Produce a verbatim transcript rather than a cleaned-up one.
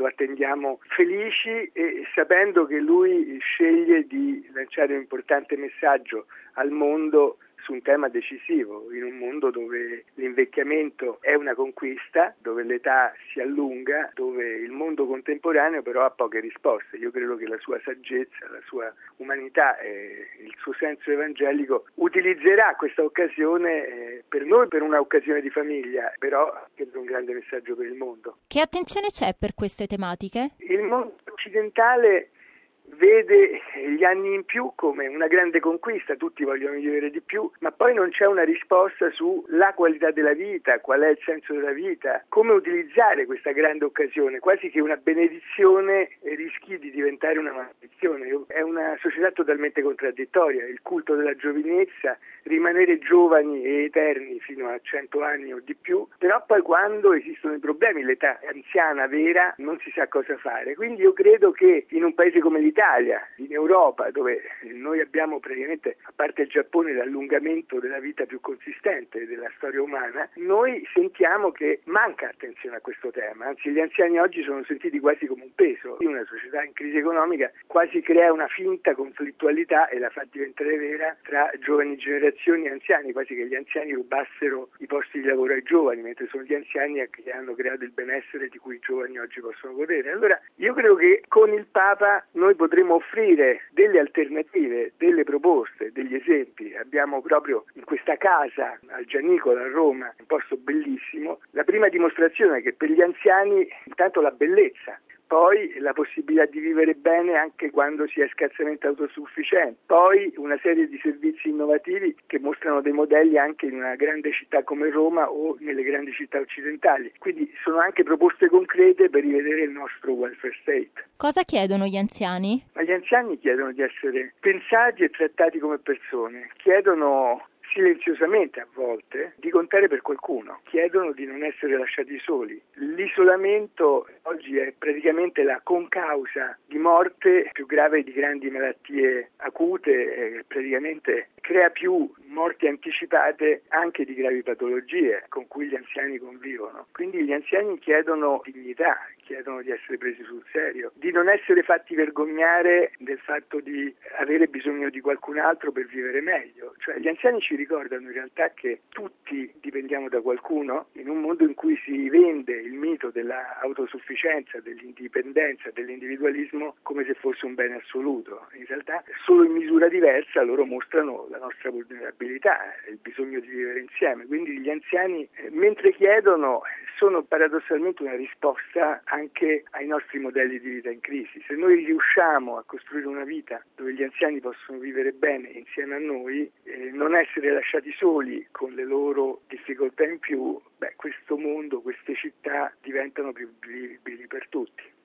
lo attendiamo felici e sapendo che lui sceglie di lanciare un importante messaggio al mondo su un tema decisivo, in un mondo dove l'invecchiamento è una conquista, dove l'età si allunga, dove il mondo contemporaneo però ha poche risposte. Io credo che la sua saggezza, la sua umanità e il suo senso evangelico utilizzerà questa occasione eh, per noi, per un'occasione di famiglia, però anche per un grande messaggio per il mondo. Che attenzione c'è per queste tematiche? Il mondo occidentale vede gli anni in più come una grande conquista, tutti vogliono vivere di più, ma poi non c'è una risposta sulla qualità della vita, qual è il senso della vita, come utilizzare questa grande occasione, quasi che una benedizione rischi di diventare una maledizione. È una società totalmente contraddittoria, il culto della giovinezza, rimanere giovani e eterni fino a cento anni o di più, però poi quando esistono i problemi, l'età anziana vera, non si sa cosa fare. Quindi io credo che in un paese come l'Italia, in Europa, dove noi abbiamo praticamente, a parte il Giappone, l'allungamento della vita più consistente della storia umana, noi sentiamo che manca attenzione a questo tema, anzi gli anziani oggi sono sentiti quasi come un peso. Una società in crisi economica quasi crea una finta conflittualità e la fa diventare vera tra giovani generazioni e anziani, quasi che gli anziani rubassero i posti di lavoro ai giovani, mentre sono gli anziani che hanno creato il benessere di cui i giovani oggi possono godere. Allora io credo che con il Papa noi potremo offrire delle alternative, delle proposte, degli esempi. Abbiamo proprio in questa casa al Gianicolo a Roma, un posto bellissimo, la prima dimostrazione che per gli anziani intanto la bellezza, poi la possibilità di vivere bene anche quando si è scarsamente autosufficienti, poi una serie di servizi innovativi che mostrano dei modelli anche in una grande città come Roma o nelle grandi città occidentali. Quindi sono anche proposte concrete per rivedere il nostro welfare state. Cosa chiedono gli anziani? Ma gli anziani chiedono di essere pensati e trattati come persone, chiedono silenziosamente a volte di contare per qualcuno, chiedono di non essere lasciati soli. L'isolamento oggi è praticamente la concausa di morte più grave di grandi malattie acute, eh, praticamente crea più morti anticipate anche di gravi patologie con cui gli anziani convivono. Quindi gli anziani chiedono dignità, chiedono di essere presi sul serio, di non essere fatti vergognare del fatto di avere bisogno di qualcun altro per vivere meglio. Cioè gli anziani ci ricordano in realtà che tutti dipendiamo da qualcuno in un mondo in cui si vende il mito dell'autosufficienza, dell'indipendenza, dell'individualismo come se fosse un bene assoluto. In realtà solo in misura diversa loro mostrano la nostra vulnerabilità, il bisogno di vivere insieme. Quindi gli anziani, eh, mentre chiedono, sono paradossalmente una risposta anche ai nostri modelli di vita in crisi. Se noi riusciamo a costruire una vita dove gli anziani possono vivere bene insieme a noi, eh, non essere lasciati soli con le loro difficoltà in più, beh, questo mondo, queste città diventano più vivibili per tutti.